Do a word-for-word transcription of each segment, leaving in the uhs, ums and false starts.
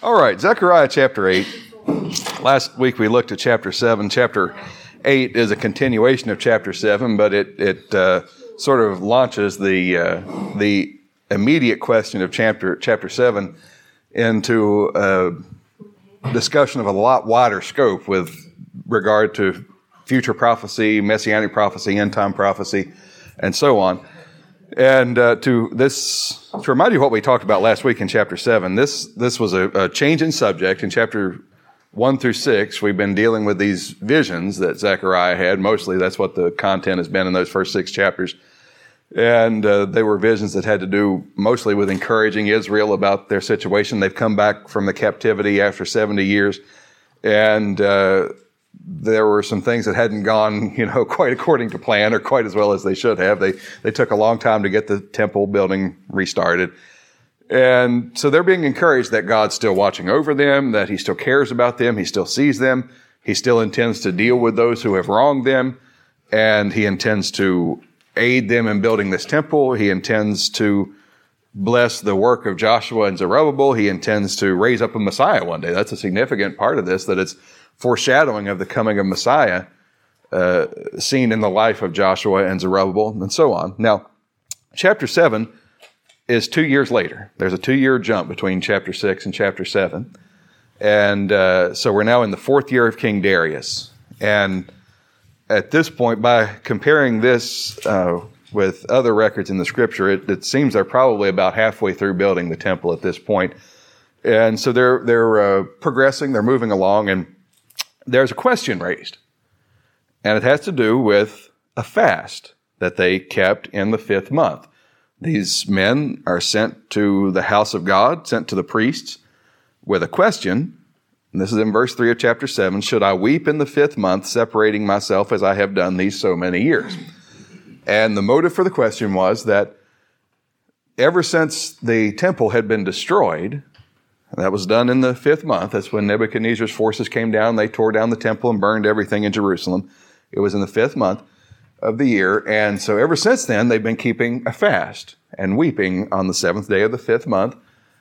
All right, Zechariah chapter eight. Last week we looked at chapter seven. Chapter eight is a continuation of chapter seven, but it it uh, sort of launches the uh, the immediate question of chapter chapter seven into a discussion of a lot wider scope with regard to future prophecy, messianic prophecy, end time prophecy, and so on. And uh, to this, to remind you of what we talked about last week in chapter seven, this this was a, a change in subject. In chapter one through six, we've been dealing with these visions that Zechariah had. Mostly, that's what the content has been in those first six chapters. And uh, they were visions that had to do mostly with encouraging Israel about their situation. They've come back from the captivity after seventy years, and uh, there were some things that hadn't gone, you know, quite according to plan or quite as well as they should have. They they took a long time to get the temple building restarted. And so they're being encouraged that God's still watching over them, that he still cares about them, he still sees them, he still intends to deal with those who have wronged them, and he intends to aid them in building this temple. He intends to bless the work of Joshua and Zerubbabel. He intends to raise up a Messiah one day. That's a significant part of this, that it's foreshadowing of the coming of Messiah, uh, seen in the life of Joshua and Zerubbabel, and so on. Now, chapter seven is two years later. There's a two-year jump between chapter six and chapter seven. And uh, so we're now in the fourth year of King Darius. And at this point, by comparing this uh, with other records in the scripture, it, it seems they're probably about halfway through building the temple at this point. And so they're they're uh, progressing, they're moving along, and there's a question raised. And it has to do with a fast that they kept in the fifth month. These men are sent to the house of God, sent to the priests, with a question. And this is in verse three of chapter seven. Should I weep in the fifth month, separating myself as I have done these so many years? And the motive for the question was that ever since the temple had been destroyed, that was done in the fifth month. That's when Nebuchadnezzar's forces came down. They tore down the temple and burned everything in Jerusalem. It was in the fifth month of the year. And so ever since then, they've been keeping a fast and weeping on the seventh day of the fifth month.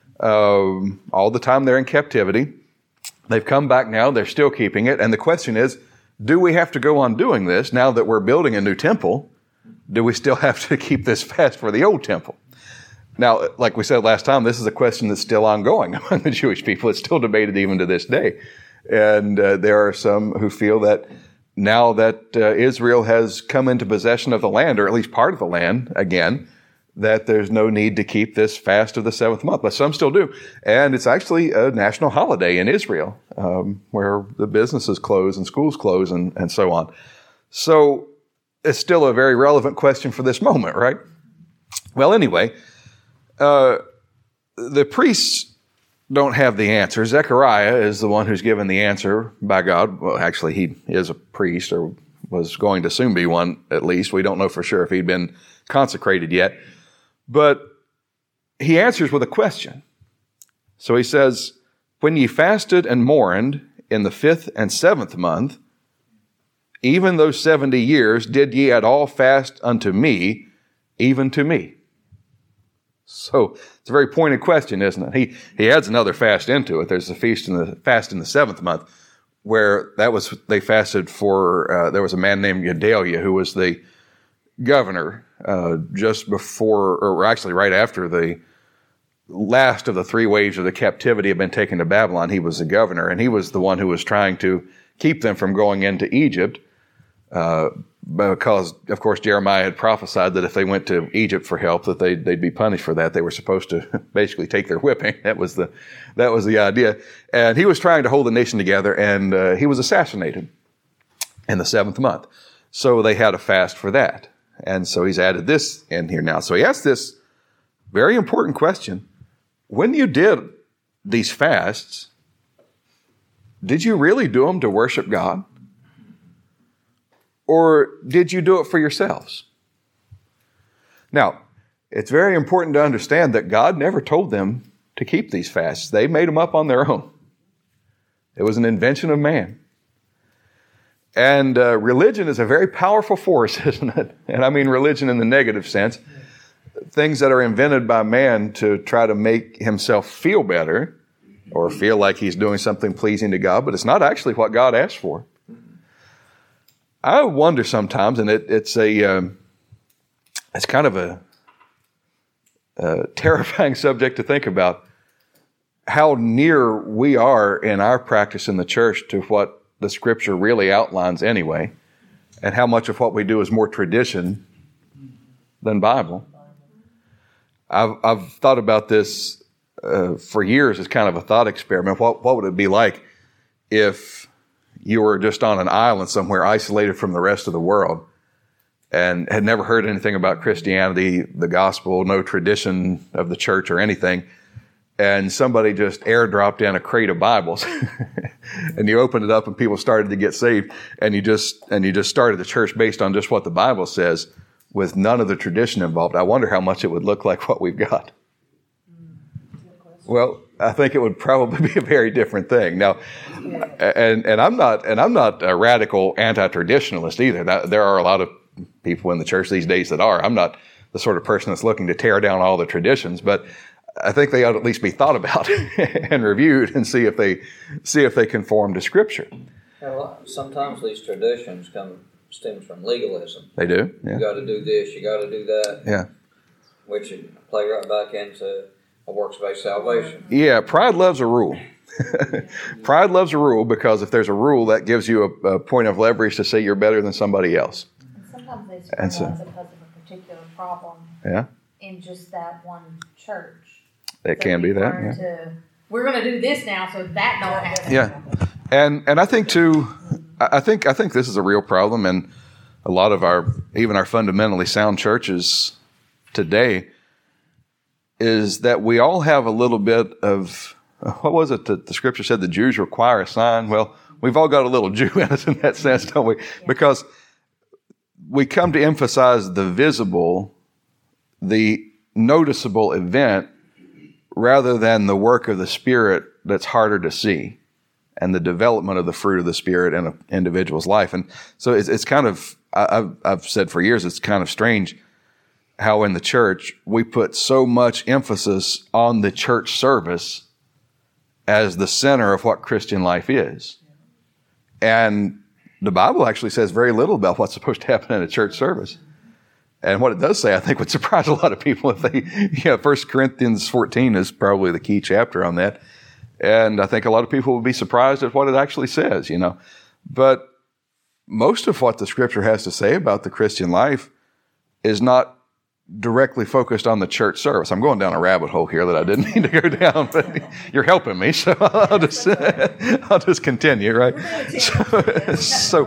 Um, all the time they're in captivity. They've come back now. They're still keeping it. And the question is, do we have to go on doing this now that we're building a new temple? Do we still have to keep this fast for the old temple? Now, like we said last time, this is a question that's still ongoing among the Jewish people. It's still debated even to this day. And uh, there are some who feel that now that uh, Israel has come into possession of the land, or at least part of the land again, that there's no need to keep this fast of the seventh month. But some still do. And it's actually a national holiday in Israel, um, where the businesses close and schools close and, and so on. So it's still a very relevant question for this moment, right? Well, anyway, Uh, the priests don't have the answer. Zechariah is the one who's given the answer by God. Well, actually, he is a priest, or was going to soon be one, at least. We don't know for sure if he'd been consecrated yet. But he answers with a question. So he says, when ye fasted and mourned in the fifth and seventh month, even those seventy years, did ye at all fast unto me, even to me? So it's a very pointed question, isn't it? He he adds another fast into it. There's a feast in the fast in the seventh month, where that was they fasted for. Uh, there was a man named Gedaliah who was the governor uh, just before, or actually right after the last of the three waves of the captivity had been taken to Babylon. He was the governor, and he was the one who was trying to keep them from going into Egypt. Uh, because, of course, Jeremiah had prophesied that if they went to Egypt for help, that they'd, they'd be punished for that. They were supposed to basically take their whipping. That was the that was the idea. And he was trying to hold the nation together, and uh, he was assassinated in the seventh month. So they had a fast for that. And so he's added this in here now. So he asked this very important question. When you did these fasts, did you really do them to worship God? Or did you do it for yourselves? Now, it's very important to understand that God never told them to keep these fasts. They made them up on their own. It was an invention of man. And uh, religion is a very powerful force, isn't it? And I mean religion in the negative sense. Things that are invented by man to try to make himself feel better or feel like he's doing something pleasing to God, but it's not actually what God asked for. I wonder sometimes, and it, it's a um, it's kind of a, a terrifying subject to think about, how near we are in our practice in the church to what the Scripture really outlines anyway, and how much of what we do is more tradition than Bible. I've, I've thought about this uh, for years as kind of a thought experiment. What, what would it be like if you were just on an island somewhere isolated from the rest of the world and had never heard anything about Christianity, the gospel, no tradition of the church or anything, and somebody just airdropped in a crate of Bibles and you opened it up and people started to get saved, and you just and you just started the church based on just what the Bible says with none of the tradition involved? I wonder how much it would look like what we've got. Well, I think it would probably be a very different thing. Now, and and I'm not and I'm not a radical anti-traditionalist either. That, there are a lot of people in the church these days that are. I'm not the sort of person that's looking to tear down all the traditions, but I think they ought to at least be thought about and reviewed and see if they see if they conform to Scripture. Well, sometimes these traditions come stems from legalism. They do. Yeah. You got to do this. You got to do that. Yeah. Which would play right back into a works-based salvation. Yeah. Pride loves a rule. Pride loves a rule because if there's a rule, that gives you a, a point of leverage to say you're better than somebody else. And sometimes they spread And so- out because of a particular problem Yeah. in just that one church. It So can be we that. learn Yeah. to, we're going to do this now, so that don't happen. Yeah, and and I think too, I think I think this is a real problem, and a lot of our even our fundamentally sound churches today is that we all have a little bit of, what was it that the Scripture said the Jews require a sign? Well, we've all got a little Jew in us in that sense, don't we? Because we come to emphasize the visible, the noticeable event, rather than the work of the Spirit that's harder to see, and the development of the fruit of the Spirit in an individual's life. And so it's, it's kind of, I've, I've said for years, it's kind of strange how in the church we put so much emphasis on the church service as the center of what Christian life is. And the Bible actually says very little about what's supposed to happen in a church service. And what it does say, I think, would surprise a lot of people if they, you know, First Corinthians fourteen is probably the key chapter on that. And I think a lot of people would be surprised at what it actually says, you know. But most of what the Scripture has to say about the Christian life is not directly focused on the church service. I'm going down a rabbit hole here that I didn't mean to go down, but you're helping me, so I'll just, I'll just continue, right? So, so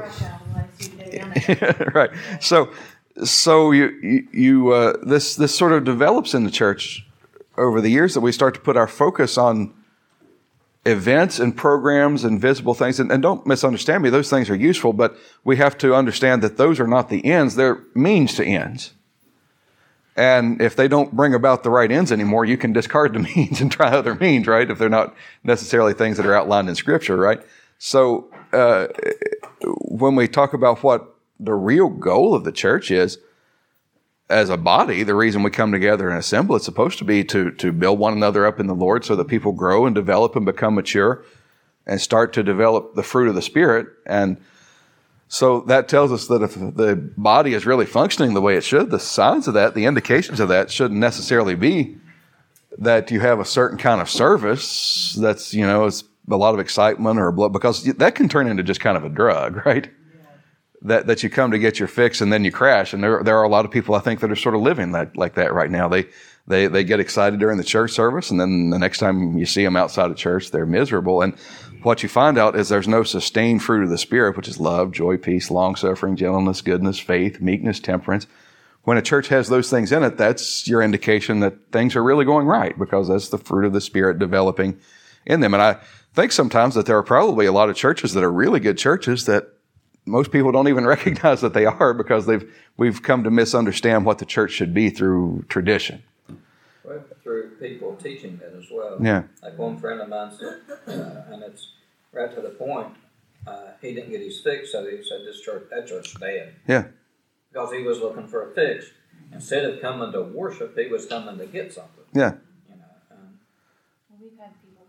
right. So, So you you, you uh, this this sort of develops in the church over the years, that we start to put our focus on events and programs and visible things. And, and don't misunderstand me; those things are useful, but we have to understand that those are not the ends; they're means to ends. And if they don't bring about the right ends anymore, you can discard the means and try other means, right? If they're not necessarily things that are outlined in Scripture, right? So uh, when we talk about what the real goal of the church is, as a body, the reason we come together and assemble, it's supposed to be to, to build one another up in the Lord so that people grow and develop and become mature and start to develop the fruit of the Spirit. And so that tells us that if the body is really functioning the way it should, the signs of that, the indications of that shouldn't necessarily be that you have a certain kind of service that's, you know, it's a lot of excitement or blood, because that can turn into just kind of a drug, right? That that you come to get your fix and then you crash. And there there are a lot of people, I think, that are sort of living that, like that right now. They they they get excited during the church service, and then the next time you see them outside of church, they're miserable. And what you find out is there's no sustained fruit of the Spirit, which is love, joy, peace, long-suffering, gentleness, goodness, faith, meekness, temperance. When a church has those things in it, that's your indication that things are really going right, because that's the fruit of the Spirit developing in them. And I think sometimes that there are probably a lot of churches that are really good churches that most people don't even recognize that they are, because they've we've come to misunderstand what the church should be through tradition. Well, through people teaching that as well. Yeah. Like one friend of mine said, uh, and it's right to the point, uh, he didn't get his fix, so he said, this church, that church's dead. Yeah. Because he was looking for a fix. Instead of coming to worship, he was coming to get something. Yeah. You know, um, We've had people, Pastor,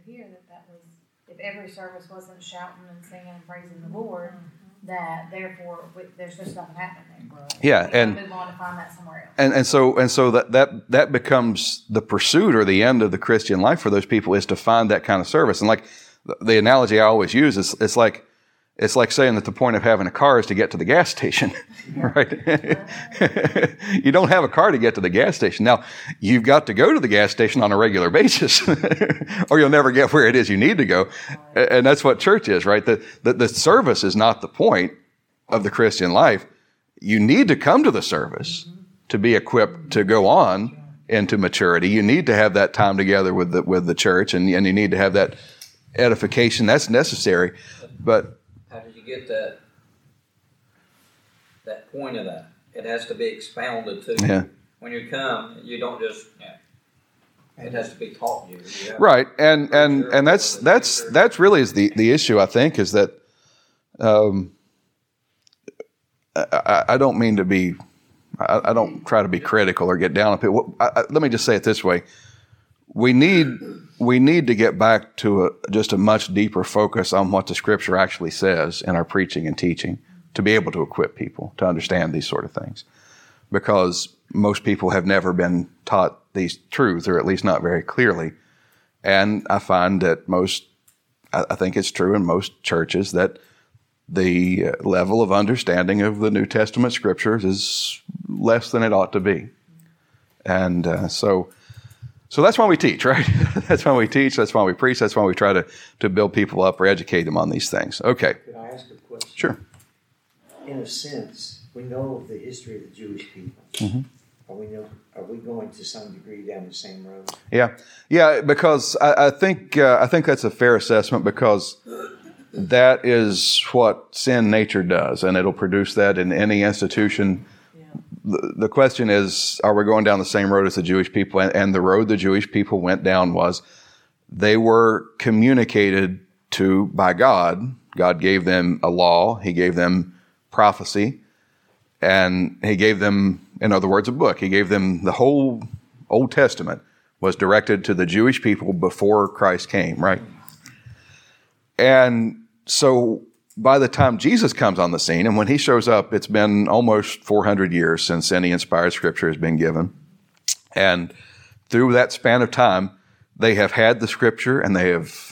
here that that was, if every service wasn't shouting and singing and praising the Lord, that therefore we, there's just nothing happening there. Yeah, we and move on to find that somewhere else. And and so and so that, that that becomes the pursuit or the end of the Christian life for those people is to find that kind of service. And like the, the analogy I always use is it's like it's like saying that the point of having a car is to get to the gas station, right? You don't have a car to get to the gas station. Now, you've got to go to the gas station on a regular basis or you'll never get where it is you need to go. And that's what church is, right? The, the, the service is not the point of the Christian life. You need to come to the service to be equipped to go on into maturity. You need to have that time together with the, with the church and, and you need to have that edification. That's necessary. But how did you get that that point of that? It has to be expounded to you. Yeah. When you come, you don't just, yeah, it has to be taught you. you have right. And, and, and that's, that's, that's really is the, the issue, I think, is that, um, I, I don't mean to be, I, I don't try to be critical or get down on people. I, I, let me just say it this way. We need, we need to get back to a, just a much deeper focus on what the Scripture actually says in our preaching and teaching to be able to equip people to understand these sort of things. Because most people have never been taught these truths, or at least not very clearly. And I find that most, I, I think it's true in most churches that the level of understanding of the New Testament Scriptures is less than it ought to be. And uh, so... So that's why we teach, right? That's why we teach. That's why we preach. That's why we try to, to build people up or educate them on these things. Okay. Could I ask a question? Sure. In a sense, we know the history of the Jewish people. Mm-hmm. Are we know? Are we going to some degree down the same road? Yeah, yeah. Because I, I think uh, I think that's a fair assessment because that is what sin nature does, and it'll produce that in any institution. The, the question is, are we going down the same road as the Jewish people? And, and the road the Jewish people went down was they were communicated to by God. God gave them a law. He gave them prophecy. And he gave them, in other words, a book. He gave them the whole Old Testament was directed to the Jewish people before Christ came, right? And so by the time Jesus comes on the scene, and when he shows up, it's been almost four hundred years since any inspired scripture has been given. And through that span of time, they have had the scripture and they have,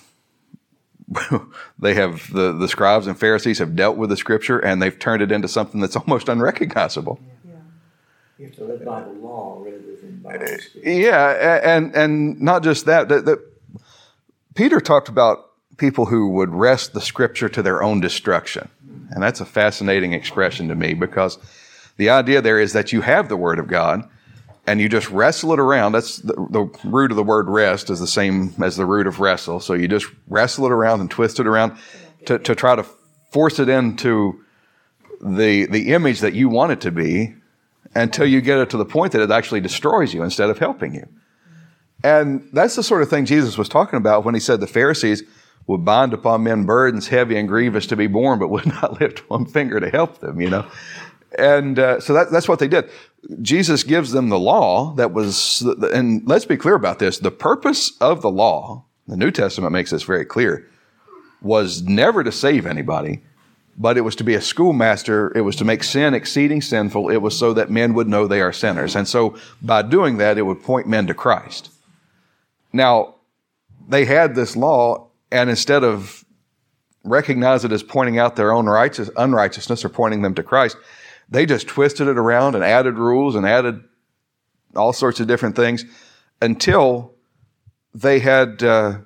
they have, the, the scribes and Pharisees have dealt with the scripture and they've turned it into something that's almost unrecognizable. Yeah. You have to live by the law rather than by the Spirit. Yeah, and, and not just that, that, that Peter talked about people who would wrest the scripture to their own destruction. And that's a fascinating expression to me because the idea there is that you have the Word of God and you just wrestle it around. That's the, the root of the word rest is the same as the root of wrestle. So you just wrestle it around and twist it around to, to try to force it into the, the image that you want it to be until you get it to the point that it actually destroys you instead of helping you. And that's the sort of thing Jesus was talking about when he said the Pharisees would bind upon men burdens heavy and grievous to be borne, but would not lift one finger to help them, you know. And uh, so that, that's what they did. Jesus gives them the law that was, and let's be clear about this, the purpose of the law, the New Testament makes this very clear, was never to save anybody, but it was to be a schoolmaster. It was to make sin exceeding sinful. It was so that men would know they are sinners. And so by doing that, it would point men to Christ. Now, they had this law, and instead of recognize it as pointing out their own righteous, unrighteousness or pointing them to Christ, they just twisted it around and added rules and added all sorts of different things until they had uh,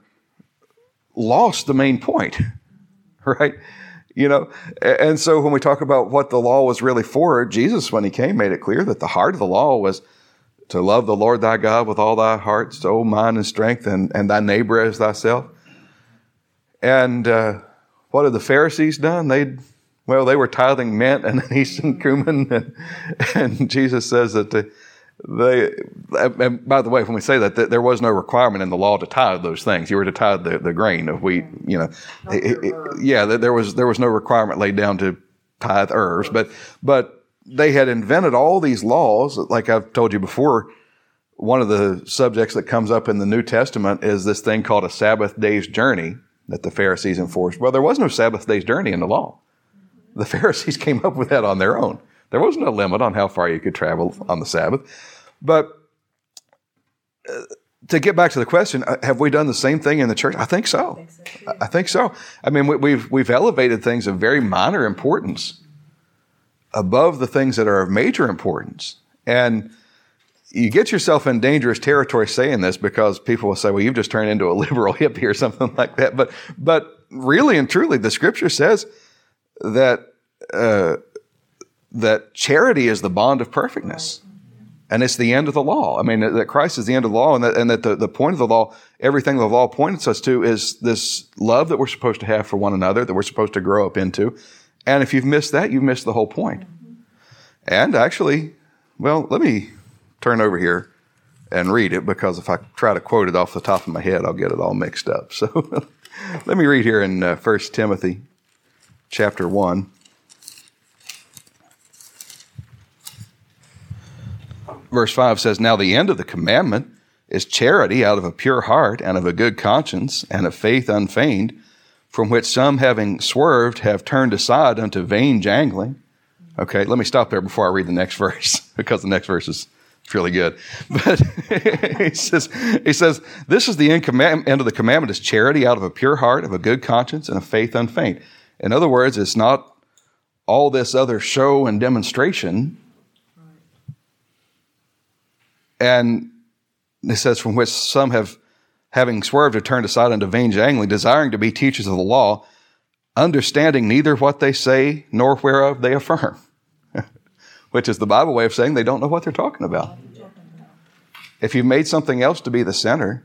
lost the main point, right? You know, and so when we talk about what the law was really for, Jesus, when he came, made it clear that the heart of the law was to love the Lord thy God with all thy heart, soul, mind, and strength, and, and thy neighbor as thyself. And uh, what had the Pharisees done? They'd, well, they were tithing mint and anise and cumin. And, and Jesus says that the, they, and by the way, when we say that, that, there was no requirement in the law to tithe those things. You were to tithe the, the grain of wheat, you know. It, it, yeah, there was, there was no requirement laid down to tithe herbs. But, but they had invented all these laws, like I've told you before, one of the subjects that comes up in the New Testament is this thing called a Sabbath day's journey that the Pharisees enforced. Well, there was no Sabbath day's journey in the law. The Pharisees came up with that on their own. There was no limit on how far you could travel on the Sabbath. But uh, to get back to the question, uh, have we done the same thing in the church? I think so. I think so. Too. I think so. I mean, we, we've we've elevated things of very minor importance above the things that are of major importance. And you get yourself in dangerous territory saying this, because people will say, well, you've just turned into a liberal hippie or something like that. But but really and truly, the Scripture says that uh, that charity is the bond of perfectness. And it's the end of the law. I mean, that Christ is the end of the law, and that, and that the, the point of the law, everything the law points us to, is this love that we're supposed to have for one another, that we're supposed to grow up into. And if you've missed that, you've missed the whole point. And actually, well, let me turn over here and read it, because if I try to quote it off the top of my head, I'll get it all mixed up. So let me read here in uh, First Timothy chapter one. Verse five says, now the end of the commandment is charity out of a pure heart and of a good conscience and of faith unfeigned, from which some, having swerved, have turned aside unto vain jangling. Okay, let me stop there before I read the next verse, because the next verse is really good. But he says, he says, this is the end, command, end of the commandment is charity out of a pure heart, of a good conscience, and of faith unfeigned. In other words, it's not all this other show and demonstration. And it says, from which some have, having swerved, have turned aside unto vain jangling, desiring to be teachers of the law, understanding neither what they say nor whereof they affirm. Which is the Bible way of saying they don't know what they're talking about. If you've made something else to be the center,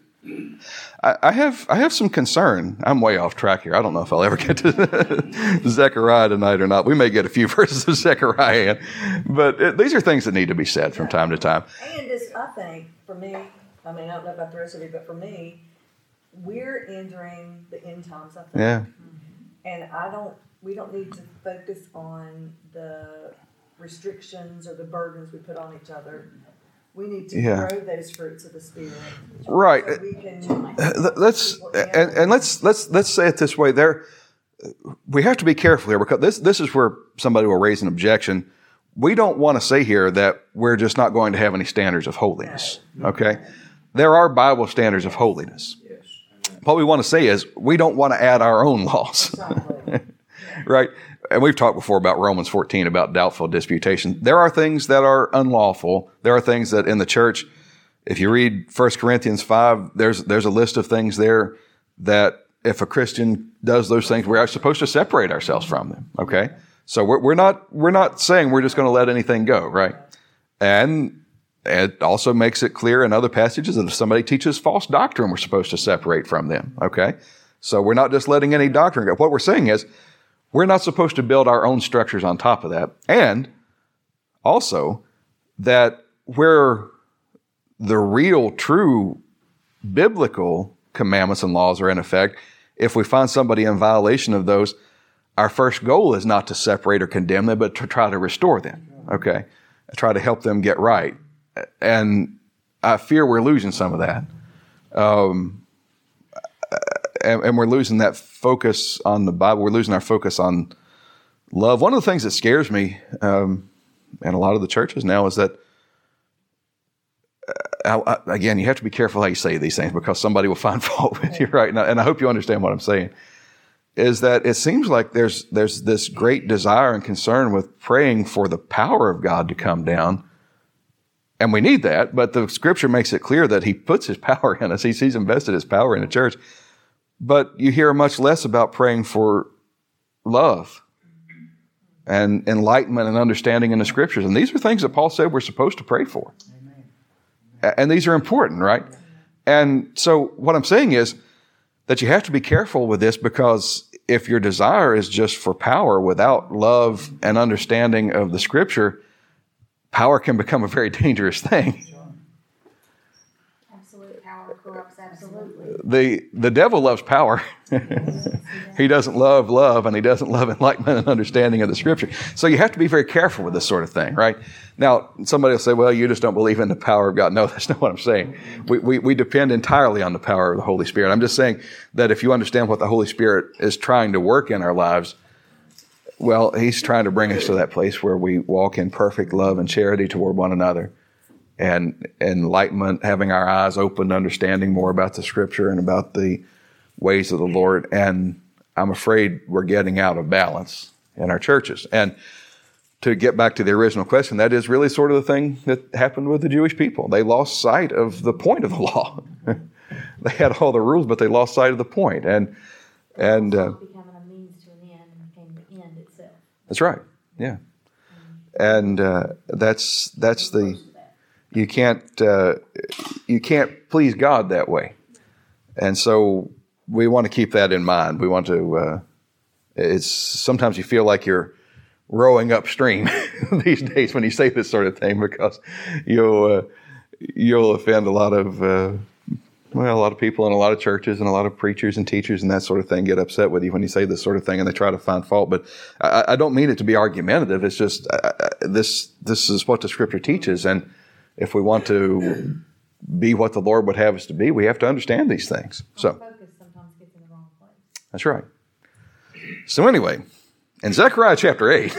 I, I have I have some concern. I'm way off track here. I don't know if I'll ever get to Zechariah tonight or not. We may get a few verses of Zechariah in, but it, these are things that need to be said from time to time. And just, I think, for me, I mean, I don't know about the rest of you, but for me, we're entering the end times, I think. Yeah. And I don't, we don't need to focus on the restrictions or the burdens we put on each other. We need to Yeah. grow those fruits of the Spirit. Right. So we can Let's and, and let's let's let's say it this way. There, we have to be careful here, because this this is where somebody will raise an objection. We don't want to say here that we're just not going to have any standards of holiness. Okay, there are Bible standards of holiness. What we want to say is we don't want to add our own laws. Right? And we've talked before about Romans fourteen, about doubtful disputation. There are things that are unlawful. There are things that in the church, if you read First Corinthians five, there's there's a list of things there that if a Christian does those things, we're supposed to separate ourselves from them. Okay? So we're, we're not we're not saying we're just going to let anything go, right? And it also makes it clear in other passages that if somebody teaches false doctrine, we're supposed to separate from them. Okay? So we're not just letting any doctrine go. What we're saying is, we're not supposed to build our own structures on top of that. And also that where the real, true biblical commandments and laws are in effect, if we find somebody in violation of those, our first goal is not to separate or condemn them, but to try to restore them. Okay? Try to help them get right. And I fear we're losing some of that. Um, And, and we're losing that focus on the Bible. We're losing our focus on love. One of the things that scares me, um, and a lot of the churches now, is that, uh, I, again, you have to be careful how you say these things, because somebody will find fault with you, right? And I, and I hope you understand what I'm saying, is that it seems like there's there's this great desire and concern with praying for the power of God to come down. And we need that, but the Scripture makes it clear that He puts His power in us. He's, he's invested His power in the church. But you hear much less about praying for love and enlightenment and understanding in the Scriptures. And these are things that Paul said we're supposed to pray for. Amen. And these are important, right? And so what I'm saying is that you have to be careful with this, because if your desire is just for power without love and understanding of the Scripture, power can become a very dangerous thing. Absolute power corrupts absolutely. the the devil loves power. He doesn't love love, and he doesn't love enlightenment and understanding of the Scripture. So you have to be very careful with this sort of thing, right? Now, somebody will say, well, you just don't believe in the power of God. No, that's not what I'm saying. We, we, we depend entirely on the power of the Holy Spirit. I'm just saying that if you understand what the Holy Spirit is trying to work in our lives, well, He's trying to bring us to that place where we walk in perfect love and charity toward one another, and enlightenment, having our eyes open, understanding more about the Scripture and about the ways of the Lord. And I'm afraid we're getting out of balance in our churches. And to get back to the original question, that is really sort of the thing that happened with the Jewish people. They lost sight of the point of the law. They had all the rules, but they lost sight of the point. And and uh, becoming a means to an end and became the end itself. That's right. Yeah. And uh, that's that's the you can't uh, you can't please God that way. And so we want to keep that in mind. We want to. Uh, it's sometimes you feel like you're rowing upstream these days when you say this sort of thing, because you'll uh, you'll offend a lot of uh, well a lot of people in a lot of churches, and a lot of preachers and teachers and that sort of thing get upset with you when you say this sort of thing, and they try to find fault. But I, I don't mean it to be argumentative. It's just uh, this this is what the Scripture teaches, and if we want to be what the Lord would have us to be, we have to understand these things. So Focus sometimes gets in the wrong place. that's right. So anyway, in Zechariah chapter eight,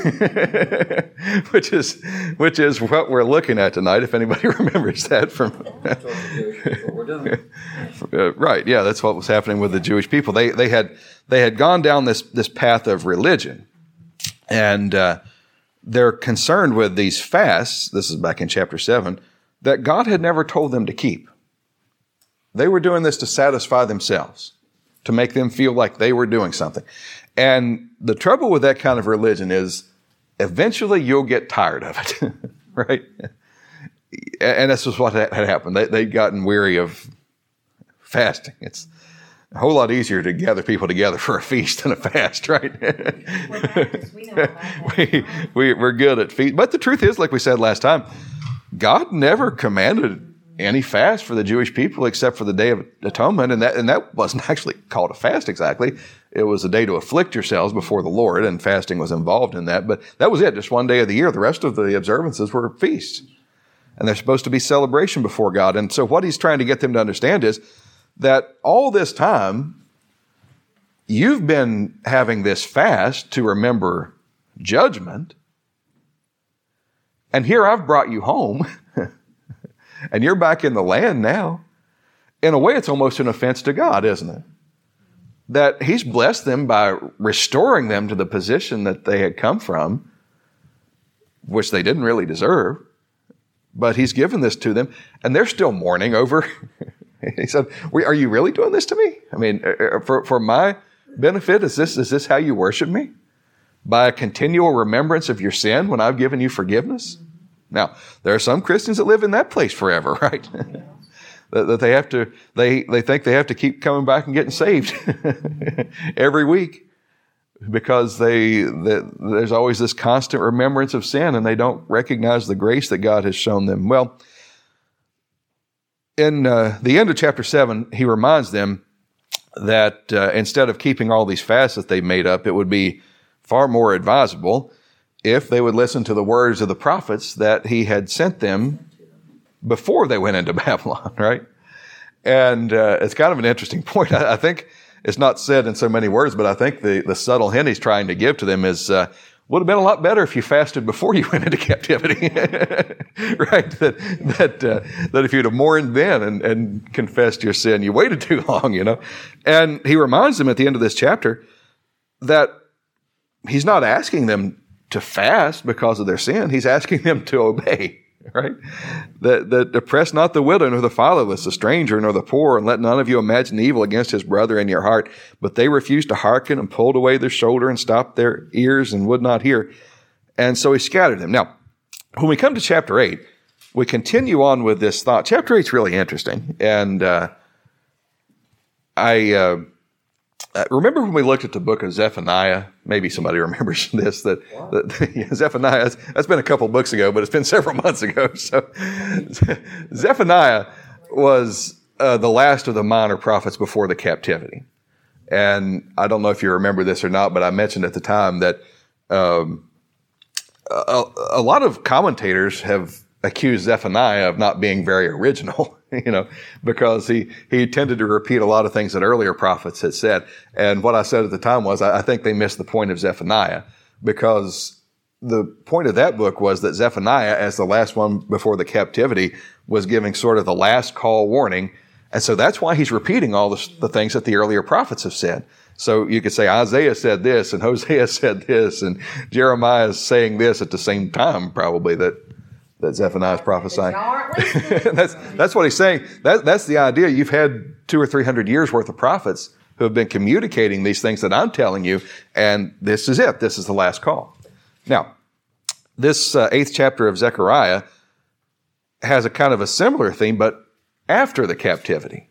which is which is what we're looking at tonight, if anybody remembers that from That's what the Jewish people were doing. uh, right, yeah, that's what was happening with the Jewish people. They they had they had gone down this this path of religion, and uh, they're concerned with these fasts. This is back in chapter seven, that God had never told them to keep. They were doing this to satisfy themselves, to make them feel like they were doing something. And the trouble with that kind of religion is eventually you'll get tired of it, right? And this is what had happened. They, they'd gotten weary of fasting. It's a whole lot easier to gather people together for a feast than a fast, right? We're Baptists. We know about that. we, we, we're good at feast. But the truth is, like we said last time, God never commanded any fast for the Jewish people except for the Day of Atonement, and that and that wasn't actually called a fast exactly. It was a day to afflict yourselves before the Lord, and fasting was involved in that. But that was it, just one day of the year. The rest of the observances were feasts, and they're supposed to be celebration before God. And so what he's trying to get them to understand is that all this time, you've been having this fast to remember judgment, and here I've brought you home, and you're back in the land now. In a way, it's almost an offense to God, isn't it? That he's blessed them by restoring them to the position that they had come from, which they didn't really deserve, but he's given this to them, and they're still mourning over. He said, are you really doing this to me? I mean, for, for my benefit, is this, is this how you worship me? By a continual remembrance of your sin when I've given you forgiveness? Now, there are some Christians that live in that place forever, right? that, that they have to, they, they think they have to keep coming back and getting saved every week because they, that there's always this constant remembrance of sin, and they don't recognize the grace that God has shown them. Well, in uh, the end of chapter seven, he reminds them that uh, instead of keeping all these fasts that they've made up, it would be far more advisable if they would listen to the words of the prophets that he had sent them before they went into Babylon, right? And uh, it's kind of an interesting point. I, I think it's not said in so many words, but I think the, the subtle hint he's trying to give to them is, uh, would have been a lot better if you fasted before you went into captivity, right? That that uh, that if you'd have mourned then and, and confessed your sin, you waited too long, you know? And he reminds them at the end of this chapter that he's not asking them to fast because of their sin. He's asking them to obey, right? That, that oppress not the widow, nor the fatherless, the stranger, nor the poor, and let none of you imagine evil against his brother in your heart. But they refused to hearken and pulled away their shoulder and stopped their ears and would not hear. And so he scattered them. Now, when we come to chapter eight, we continue on with this thought. Chapter eight's really interesting. And uh, I... Uh, Uh, remember when we looked at the book of Zephaniah? Maybe somebody remembers this. That, that yeah, Zephaniah, that's been a couple books ago, but it's been several months ago. So Zephaniah was uh, the last of the minor prophets before the captivity. And I don't know if you remember this or not, but I mentioned at the time that um, a, a lot of commentators have accused Zephaniah of not being very original, you know, because he, he tended to repeat a lot of things that earlier prophets had said. And what I said at the time was, I, I think they missed the point of Zephaniah, because the point of that book was that Zephaniah, as the last one before the captivity, was giving sort of the last call warning. And so that's why he's repeating all the, the things that the earlier prophets have said. So you could say Isaiah said this, and Hosea said this, and Jeremiah is saying this at the same time, probably, that, that Zephaniah is prophesying. that's, that's what he's saying. That, that's the idea. You've had two or three hundred years worth of prophets who have been communicating these things that I'm telling you, and this is it. This is the last call. Now, this uh, eighth chapter of Zechariah has a kind of a similar theme, but after the captivity.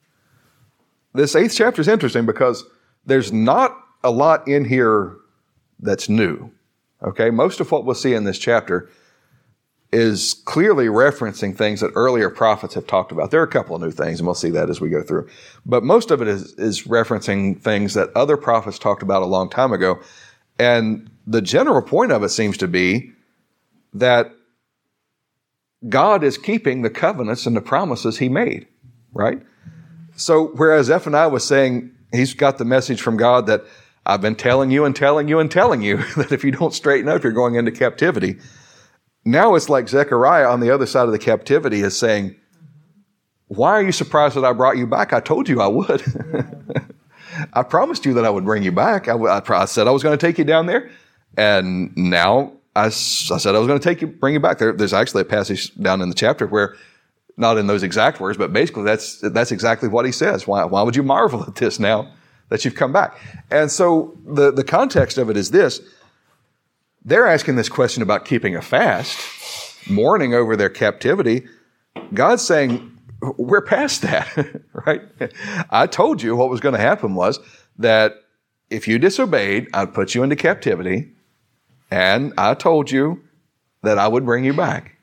This eighth chapter is interesting because there's not a lot in here that's new. Okay, most of what we'll see in this chapter is clearly referencing things that earlier prophets have talked about. There are a couple of new things, and we'll see that as we go through. But most of it is, is referencing things that other prophets talked about a long time ago. And the general point of it seems to be that God is keeping the covenants and the promises he made, right? So whereas Zephaniah was saying he's got the message from God that I've been telling you and telling you and telling you that if you don't straighten up, you're going into captivity. Now it's like Zechariah on the other side of the captivity is saying, why are you surprised that I brought you back? I told you I would. I promised you that I would bring you back. I, I, I said I was going to take you down there. And now I, I said I was going to take you, bring you back there. There's actually a passage down in the chapter where, not in those exact words, but basically that's that's exactly what he says. Why why would you marvel at this now that you've come back? And so the, the context of it is this. They're asking this question about keeping a fast, mourning over their captivity. God's saying, we're past that, right? I told you what was going to happen was that if you disobeyed, I'd put you into captivity. And I told you that I would bring you back.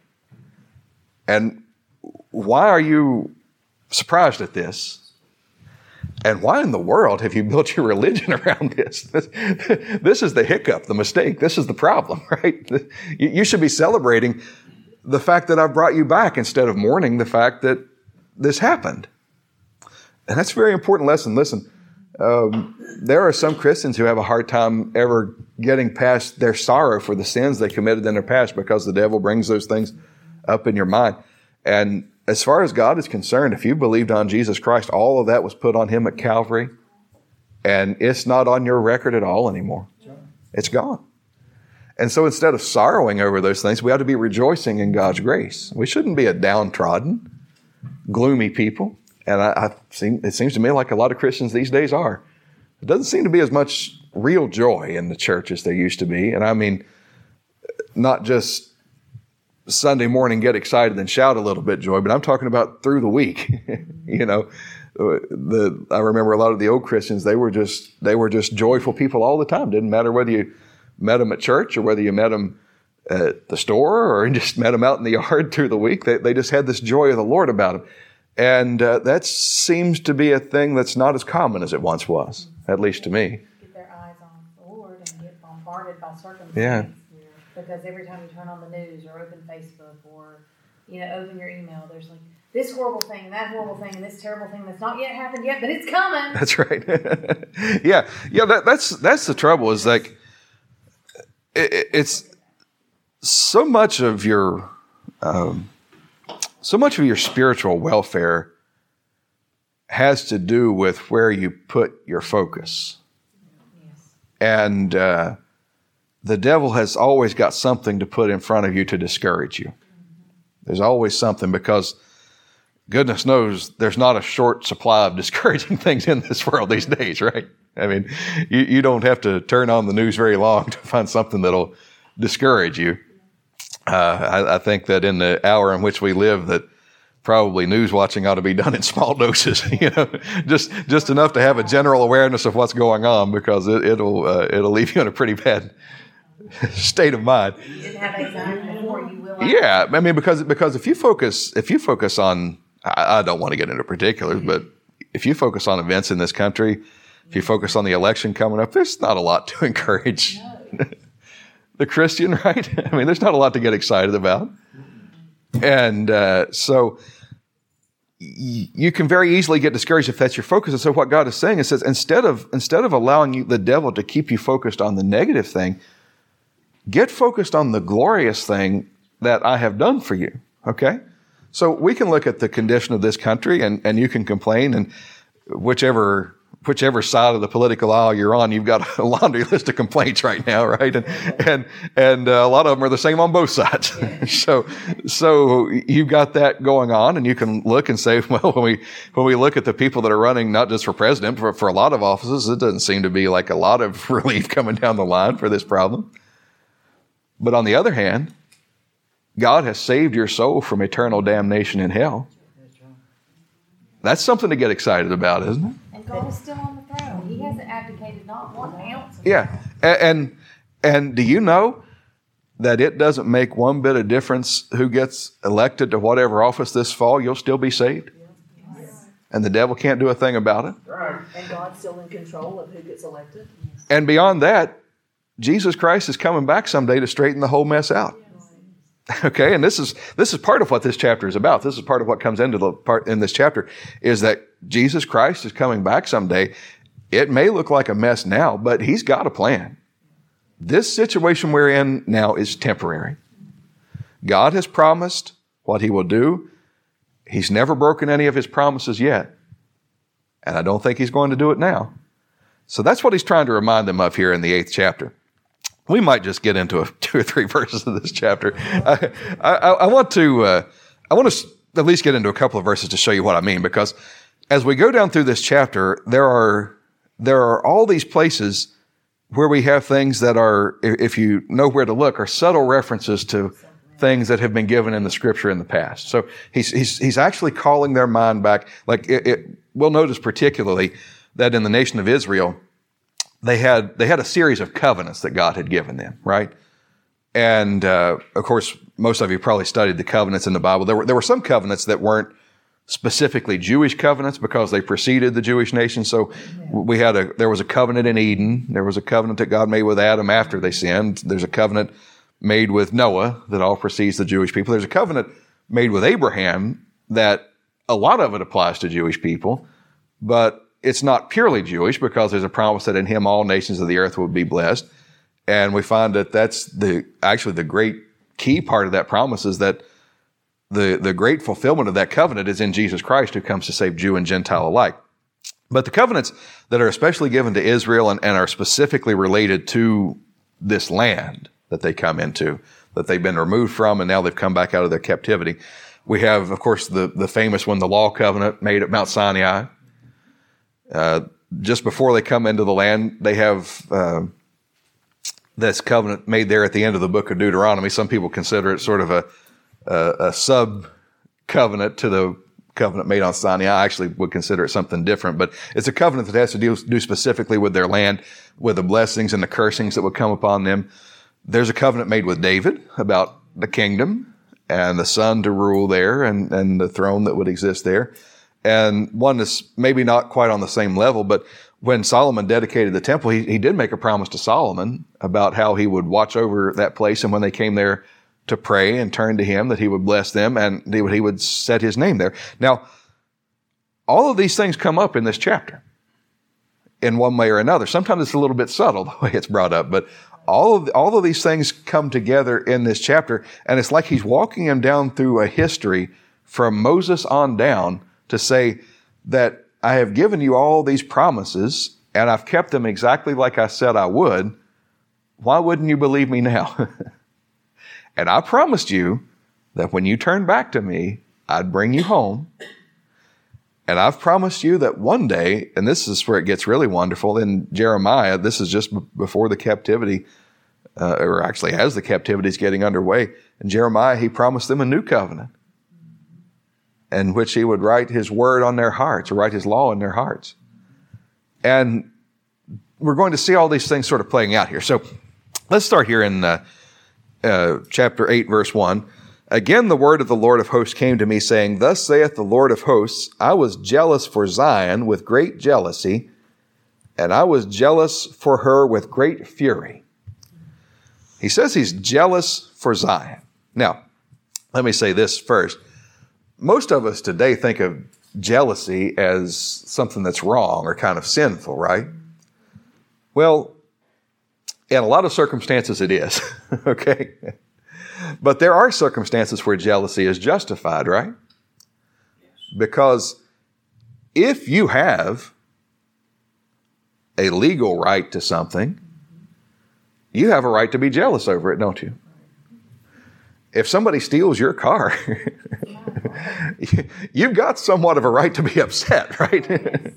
And why are you surprised at this? And why in the world have you built your religion around this? This, this is the hiccup, the mistake. This is the problem, right? You should be celebrating the fact that I've brought you back instead of mourning the fact that this happened. And that's a very important lesson. Listen, um, there are some Christians who have a hard time ever getting past their sorrow for the sins they committed in their past because the devil brings those things up in your mind. And as far as God is concerned, if you believed on Jesus Christ, all of that was put on him at Calvary, and it's not on your record at all anymore. It's gone. And so instead of sorrowing over those things, we ought to be rejoicing in God's grace. We shouldn't be a downtrodden, gloomy people. And I, I seem, it seems to me like a lot of Christians these days are. It doesn't seem to be as much real joy in the church as there used to be. And I mean, not just Sunday morning get excited and shout a little bit joy, but I'm talking about through the week. You know, the I remember a lot of the old Christians, they were just they were just joyful people all the time. Didn't matter whether you met them at church or whether you met them at the store or just met them out in the yard through the week. They, they just had this joy of the Lord about them. And uh, that seems to be a thing that's not as common as it once was, at least to me. Get their eyes on the Lord and get bombarded by circumstances. Yeah. Because every time you turn on the news or open Facebook or, you know, open your email, there's like this horrible thing and that horrible thing and this terrible thing that's not yet happened yet, but it's coming. That's right. yeah. Yeah, that, that's that's the trouble is like, it, it's so much of your... Um, So much of your spiritual welfare has to do with where you put your focus. Yes. And uh, the devil has always got something to put in front of you to discourage you. Mm-hmm. There's always something because goodness knows there's not a short supply of discouraging things in this world these days, right? I mean, you, you don't have to turn on the news very long to find something that'll discourage you. Uh, I, I think that in the hour in which we live, that probably news watching ought to be done in small doses, you know, just just enough to have a general awareness of what's going on, because it, it'll uh, it'll leave you in a pretty bad state of mind. You didn't have anxiety before, you will. Yeah, I mean, because because if you focus if you focus on I, I don't want to get into particulars, but if you focus on events in this country, if you focus on the election coming up, there's not a lot to encourage no. the Christian, right? I mean, there's not a lot to get excited about. And uh, so y- you can very easily get discouraged if that's your focus. And so what God is saying is, says, instead of instead of allowing you, the devil to keep you focused on the negative thing, get focused on the glorious thing that I have done for you, okay? So we can look at the condition of this country, and, and you can complain, and whichever whichever side of the political aisle you're on, you've got a laundry list of complaints right now, right? And and and uh, a lot of them are the same on both sides. so so you've got that going on, and you can look and say, well, when we when we look at the people that are running, not just for president, but for, for a lot of offices, it doesn't seem to be like a lot of relief coming down the line for this problem. But on the other hand, God has saved your soul from eternal damnation in hell. That's something to get excited about, isn't it? And God is still on the throne. He hasn't abdicated not one ounce. Yeah. And, and and do you know that it doesn't make one bit of difference who gets elected to whatever office this fall? You'll still be saved. Yes. And the devil can't do a thing about it. Right. And God's still in control of who gets elected. And beyond that, Jesus Christ is coming back someday to straighten the whole mess out. Okay, and this is this is part of what this chapter is about. This is part of what comes into the part in this chapter, is that Jesus Christ is coming back someday. It may look like a mess now, but he's got a plan. This situation we're in now is temporary. God has promised what he will do. He's never broken any of his promises yet. And I don't think he's going to do it now. So that's what he's trying to remind them of here in the eighth chapter. We might just get into a, two or three verses of this chapter. I, I, I want to, uh, I want to at least get into a couple of verses to show you what I mean, because as we go down through this chapter, there are, there are all these places where we have things that are, if you know where to look, are subtle references to things that have been given in the scripture in the past. So he's, he's, he's actually calling their mind back. Like it, it, we'll notice particularly that in the nation of Israel, They had they had a series of covenants that God had given them, right? And uh, of course, most of you probably studied the covenants in the Bible. There were there were some covenants that weren't specifically Jewish covenants because they preceded the Jewish nation. So we had a there was a covenant in Eden. There was a covenant that God made with Adam after they sinned. There's a covenant made with Noah that all precedes the Jewish people. There's a covenant made with Abraham that a lot of it applies to Jewish people, but it's not purely Jewish because there's a promise that in him all nations of the earth will be blessed. And we find that that's the, actually the great key part of that promise is that the, the great fulfillment of that covenant is in Jesus Christ, who comes to save Jew and Gentile alike. But the covenants that are especially given to Israel and, and are specifically related to this land that they come into, that they've been removed from and now they've come back out of their captivity. We have, of course, the, the famous one, the law covenant made at Mount Sinai. Uh, just before they come into the land, they have uh, this covenant made there at the end of the book of Deuteronomy. Some people consider it sort of a, a, a sub-covenant to the covenant made on Sinai. I actually would consider it something different, but it's a covenant that has to do, do specifically with their land, with the blessings and the cursings that would come upon them. There's a covenant made with David about the kingdom and the son to rule there and, and the throne that would exist there. And one that's maybe not quite on the same level, but when Solomon dedicated the temple, he, he did make a promise to Solomon about how he would watch over that place. And when they came there to pray and turn to him, that he would bless them and he would, he would set his name there. Now, all of these things come up in this chapter in one way or another. Sometimes it's a little bit subtle the way it's brought up, but all of, all of these things come together in this chapter. And it's like he's walking them down through a history from Moses on down to say that I have given you all these promises and I've kept them exactly like I said I would. Why wouldn't you believe me now? And I promised you that when you turn back to me, I'd bring you home. And I've promised you that one day, and this is where it gets really wonderful, in Jeremiah, this is just b- before the captivity, uh, or actually as the captivity is getting underway. In Jeremiah, he promised them a new covenant, in which he would write his word on their hearts, or write his law in their hearts. And we're going to see all these things sort of playing out here. So let's start here in uh, uh, chapter eight, verse one. Again, the word of the Lord of hosts came to me, saying, Thus saith the Lord of hosts, I was jealous for Zion with great jealousy, and I was jealous for her with great fury. He says he's jealous for Zion. Now, let me say this first. Most of us today think of jealousy as something that's wrong or kind of sinful, right? Well, in a lot of circumstances it is, okay? But there are circumstances where jealousy is justified, right? Because if you have a legal right to something, you have a right to be jealous over it, don't you? If somebody steals your car, you've got somewhat of a right to be upset, right?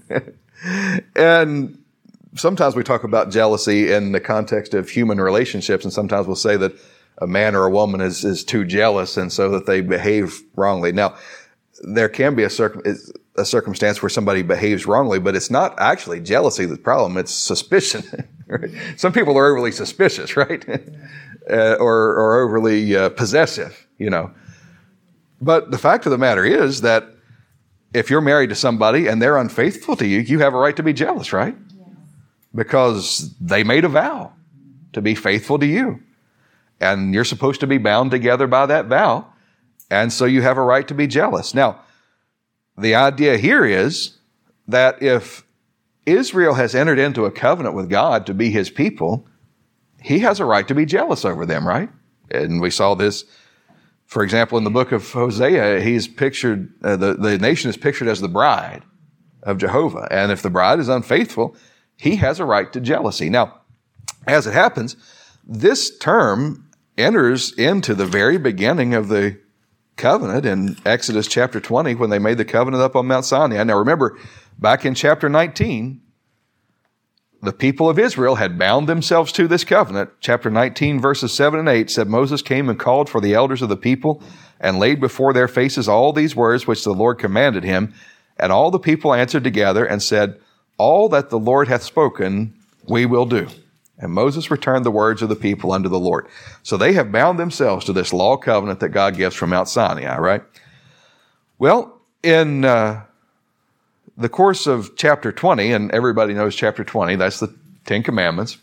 And sometimes we talk about jealousy in the context of human relationships, and sometimes we'll say that a man or a woman is, is too jealous and so that they behave wrongly. Now, there can be a, circum, a circumstance where somebody behaves wrongly, but it's not actually jealousy that's the problem. It's suspicion. Right? Some people are overly suspicious, right? uh, or, or overly uh, possessive, you know. But the fact of the matter is that if you're married to somebody and they're unfaithful to you, you have a right to be jealous, right? Yes. Because they made a vow to be faithful to you. And you're supposed to be bound together by that vow. And so you have a right to be jealous. Now, the idea here is that if Israel has entered into a covenant with God to be his people, he has a right to be jealous over them, right? And we saw this, for example, in the book of Hosea. He's pictured, uh, the, the nation is pictured as the bride of Jehovah. And if the bride is unfaithful, he has a right to jealousy. Now, as it happens, this term enters into the very beginning of the covenant in Exodus chapter twenty when they made the covenant up on Mount Sinai. Now remember, back in chapter nineteen, the people of Israel had bound themselves to this covenant. Chapter nineteen, verses seven and eight said, Moses came and called for the elders of the people and laid before their faces all these words which the Lord commanded him. And all the people answered together and said, All that the Lord hath spoken, we will do. And Moses returned the words of the people unto the Lord. So they have bound themselves to this law covenant that God gives from Mount Sinai, right? Well, in uh, the course of chapter twenty, and everybody knows chapter twenty, that's the Ten Commandments.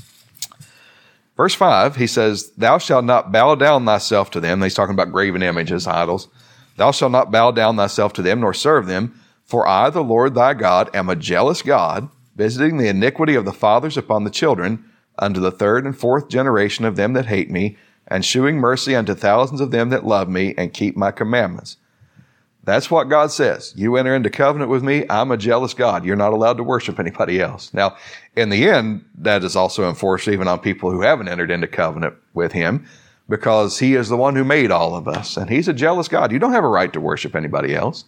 Verse five, he says, Thou shalt not bow down thyself to them. He's talking about graven images, idols. Thou shalt not bow down thyself to them, nor serve them. For I, the Lord thy God, am a jealous God, visiting the iniquity of the fathers upon the children, unto the third and fourth generation of them that hate me, and shewing mercy unto thousands of them that love me and keep my commandments. That's what God says. You enter into covenant with me, I'm a jealous God. You're not allowed to worship anybody else. Now, in the end, that is also enforced even on people who haven't entered into covenant with him, because he is the one who made all of us, and he's a jealous God. You don't have a right to worship anybody else.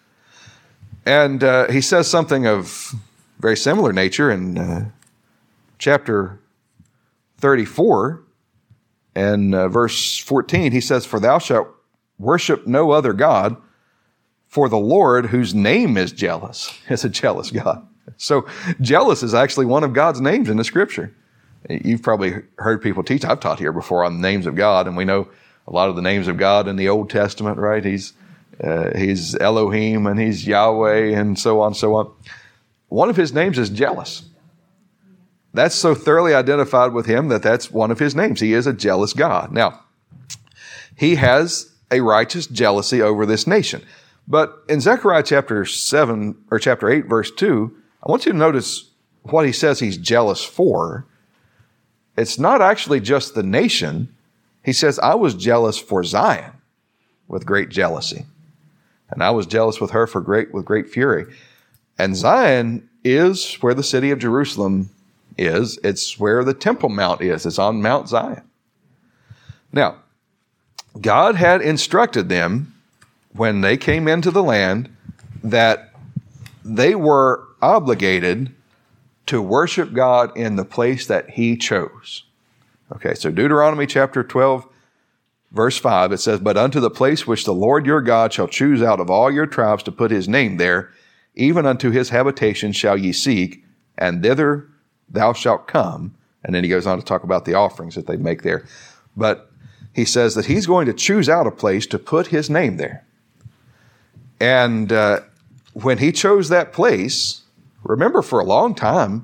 And uh, he says something of very similar nature in uh, chapter thirty-four and uh, verse fourteen. He says, For thou shalt worship no other God, for the Lord, whose name is jealous, is a jealous God. So jealous is actually one of God's names in the scripture. You've probably heard people teach. I've taught here before on the names of God, and we know a lot of the names of God in the Old Testament, right? He's uh, he's Elohim, and he's Yahweh, and so on, so on. One of his names is jealous. That's so thoroughly identified with him that that's one of his names. He is a jealous God. Now, he has a righteous jealousy over this nation. But in Zechariah chapter seven, or chapter eight, verse two, I want you to notice what he says he's jealous for. It's not actually just the nation. He says, I was jealous for Zion with great jealousy. And I was jealous with her for great, with great fury. And Zion is where the city of Jerusalem is. It's where the Temple Mount is. It's on Mount Zion. Now, God had instructed them when they came into the land that they were obligated to worship God in the place that he chose. Okay, so Deuteronomy chapter twelve, verse five, it says, But unto the place which the Lord your God shall choose out of all your tribes to put his name there, even unto his habitation shall ye seek, and thither thou shalt come. And then he goes on to talk about the offerings that they make there. But he says that he's going to choose out a place to put his name there. And uh, when he chose that place, remember, for a long time,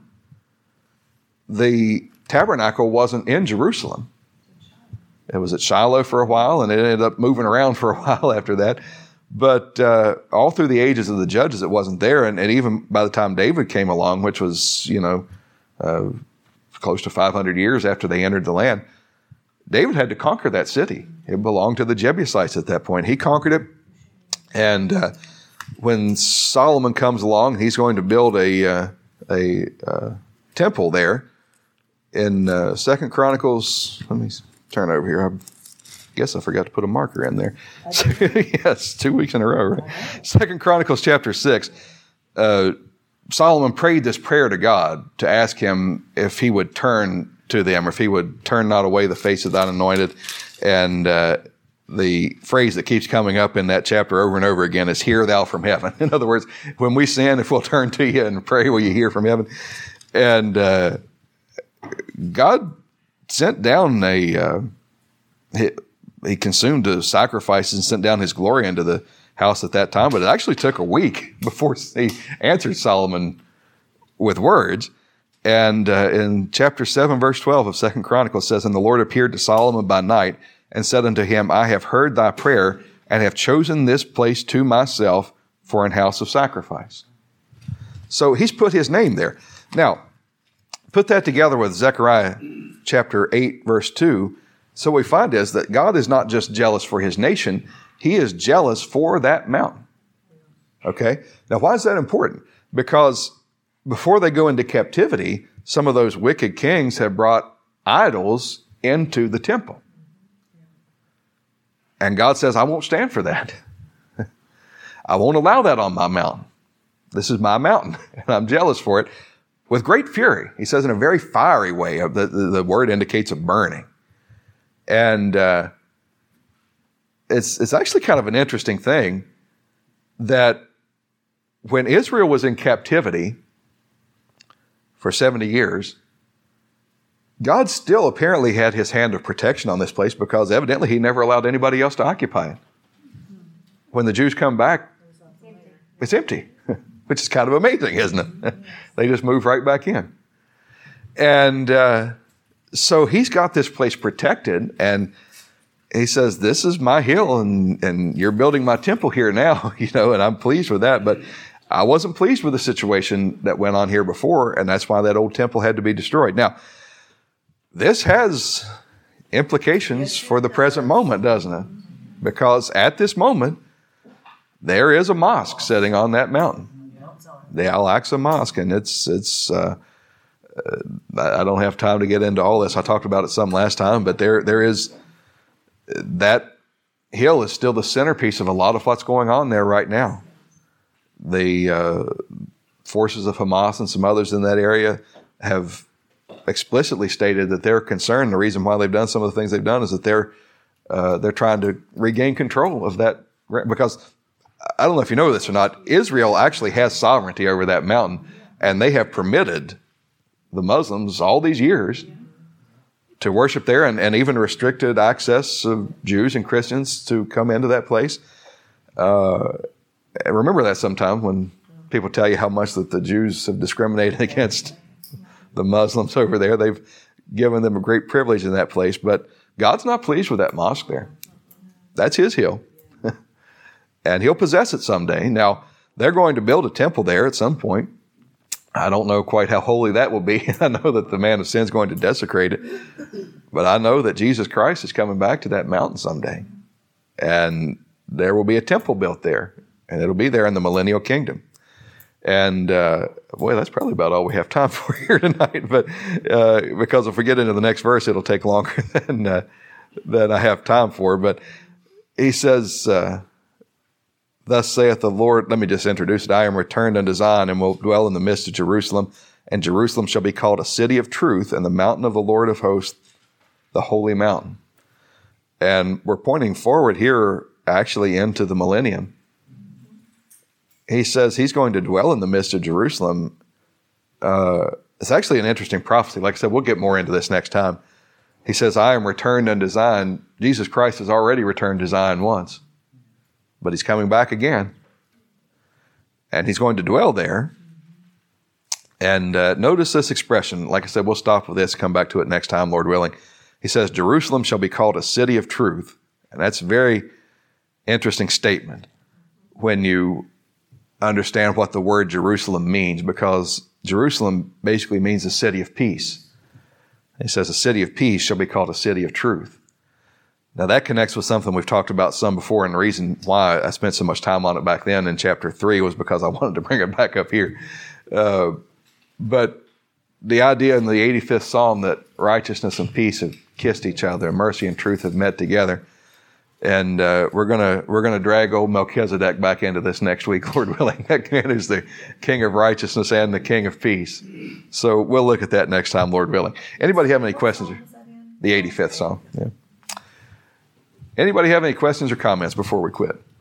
the tabernacle wasn't in Jerusalem. It was at Shiloh for a while, and it ended up moving around for a while after that. But uh, all through the ages of the judges, it wasn't there. And, and even by the time David came along, which was, you know, uh, close to five hundred years after they entered the land, David had to conquer that city. It belonged to the Jebusites at that point. He conquered it. And uh, when Solomon comes along, he's going to build a uh, a uh, temple there. In uh, Second Chronicles, let me turn over here. I guess I forgot to put a marker in there. Yes, two weeks in a row. Right? Second Chronicles chapter six. Uh, Solomon prayed this prayer to God to ask him if he would turn to them, or if he would turn not away the face of thine anointed. And uh, the phrase that keeps coming up in that chapter over and over again is, hear thou from heaven. In other words, when we sin, if we'll turn to you and pray, will you hear from heaven? And uh, God sent down a, uh, he, he consumed the sacrifices and sent down his glory into the house at that time. But it actually took a week before he answered Solomon with words. And uh, in chapter seven, verse twelve of Second Chronicles says, and the Lord appeared to Solomon by night and said unto him, I have heard thy prayer and have chosen this place to myself for an house of sacrifice. So he's put his name there. Now, put that together with Zechariah chapter eight, verse two. So what we find is that God is not just jealous for his nation, he is jealous for that mountain. Okay? Now, why is that important? Because before they go into captivity, some of those wicked kings have brought idols into the temple. And God says, I won't stand for that. I won't allow that on my mountain. This is my mountain, and I'm jealous for it. With great fury. He says in a very fiery way. The, the, the word indicates a burning. And uh, it's, it's actually kind of an interesting thing that when Israel was in captivity for seventy years, God still apparently had his hand of protection on this place, because evidently he never allowed anybody else to occupy it. When the Jews come back, it's empty. Which is kind of amazing, isn't it? They just move right back in. And uh, so he's got this place protected, and he says, this is my hill, and, and you're building my temple here now, you know, and I'm pleased with that. But I wasn't pleased with the situation that went on here before, and that's why that old temple had to be destroyed. Now, this has implications for the present moment, doesn't it? Because at this moment, there is a mosque sitting on that mountain. The Al-Aqsa Mosque, and it's, it's uh, uh, I don't have time to get into all this. I talked about it some last time, but there, there is, that hill is still the centerpiece of a lot of what's going on there right now. The uh, forces of Hamas and some others in that area have explicitly stated that they're concerned. The reason why they've done some of the things they've done is that they're, uh, they're trying to regain control of that, because I don't know if you know this or not, Israel actually has sovereignty over that mountain, and they have permitted the Muslims all these years to worship there, and, and even restricted access of Jews and Christians to come into that place. Uh, remember that sometime when people tell you how much that the Jews have discriminated against the Muslims over there. They've given them a great privilege in that place, but God's not pleased with that mosque there. That's his hill. And he'll possess it someday. Now, they're going to build a temple there at some point. I don't know quite how holy that will be. I know that the man of sin is going to desecrate it. But I know that Jesus Christ is coming back to that mountain someday. And there will be a temple built there. And it'll be there in the millennial kingdom. And, uh, boy, that's probably about all we have time for here tonight. But uh, because if we get into the next verse, it'll take longer than, uh, than I have time for. But he says... Uh, Thus saith the Lord, let me just introduce it. I am returned unto Zion and will dwell in the midst of Jerusalem. And Jerusalem shall be called a city of truth, and the mountain of the Lord of hosts, the holy mountain. And we're pointing forward here actually into the millennium. He says he's going to dwell in the midst of Jerusalem. Uh, it's actually an interesting prophecy. Like I said, we'll get more into this next time. He says, I am returned unto Zion. Jesus Christ has already returned to Zion once, but he's coming back again. And he's going to dwell there. And uh, notice this expression. Like I said, we'll stop with this, come back to it next time, Lord willing. He says, Jerusalem shall be called a city of truth. And that's a very interesting statement when you understand what the word Jerusalem means, because Jerusalem basically means a city of peace. He says a city of peace shall be called a city of truth. Now that connects with something we've talked about some before, and the reason why I spent so much time on it back then in chapter three was because I wanted to bring it back up here. Uh, but the idea in the eighty-fifth Psalm that righteousness and peace have kissed each other, and mercy and truth have met together. And uh, we're gonna we're gonna drag old Melchizedek back into this next week, Lord willing. That man is the King of righteousness and the King of peace. So we'll look at that next time, Lord willing. Anybody have any questions? The eighty-fifth Psalm. Yeah. Anybody have any questions or comments before we quit?